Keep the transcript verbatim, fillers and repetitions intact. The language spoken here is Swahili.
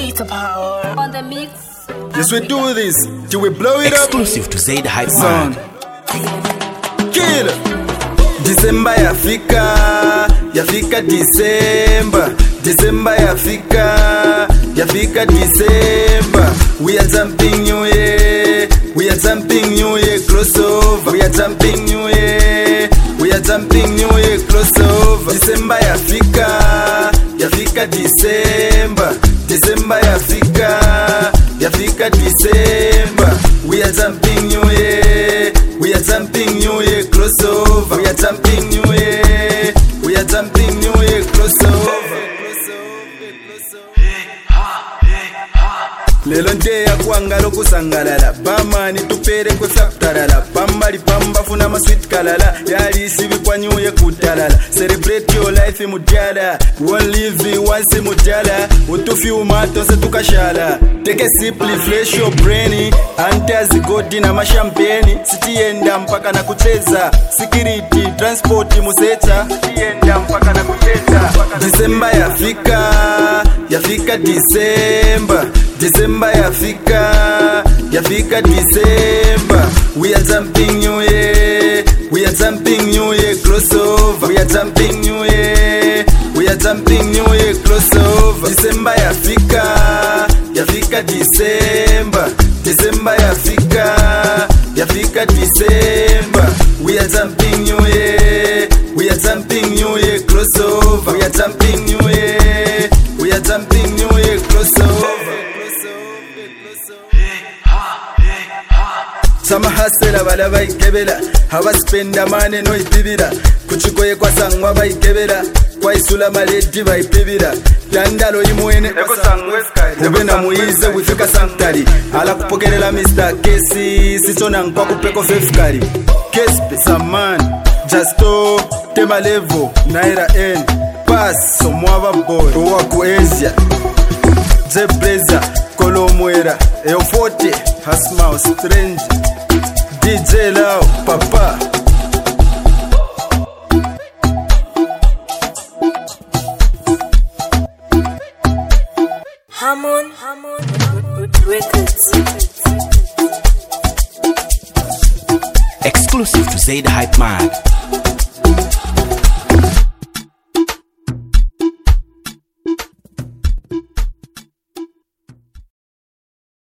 Cheetah Power on the mix. Yes, we do this. Do we blow it up? Exclusive to Zaid Hype Sound. Man. Kill. December yafika, yafika December. December yafika, yafika December. We are jumping new year. We are jumping new year crossover. We are jumping new year. We are jumping new year crossover. December yafika, yafika December. December yafika, yafika December. We are jumping new year. We are jumping new year crossover. We are jumping new year. We are jumping new year crossover. Lelo nde ya kuangalo kusangalala Bamani tupere kwe faktarala Pambali pamba funa ma sweet kalala Yali sivi kwa nyuye kutalala Celebrate your life mujala One live once mujala Utufi umato se tukashala Take a sip, refresh your brain Ante azigodi na mashampeni Sitienda mpaka na kucheza Security, transport musecha Sitienda mpaka na kucheza December yafika Yafika December December yafika, yafika December. We are jumping new year. We are jumping new year crossover. We are jumping new year. We are jumping new year crossover. December yafika, yafika December. December yafika, yafika December. We are jumping new year. We are jumping new year crossover. We are jumping new year. We are jumping new year crossover. Sama hasela bala baikebela Hawa spenda mane no ipibira Kuchikoye kwa sangwa baikebela Kwa isula maledi baipibira Dandalo imuene kwa sangwe Ube na muize wifika sanktari Ala kupokerela mister Kesi Sisona nkwa kupeko fefkari Kespe Saman Justo Tema Levo Naira N Pass Somwava boy Uwa kuezia Zebreza Kolo Mwera Eo forty Hasmao Strange D J Lao, Papa. Hammond, Hammond Records. Exclusive to Zaid Hype Man.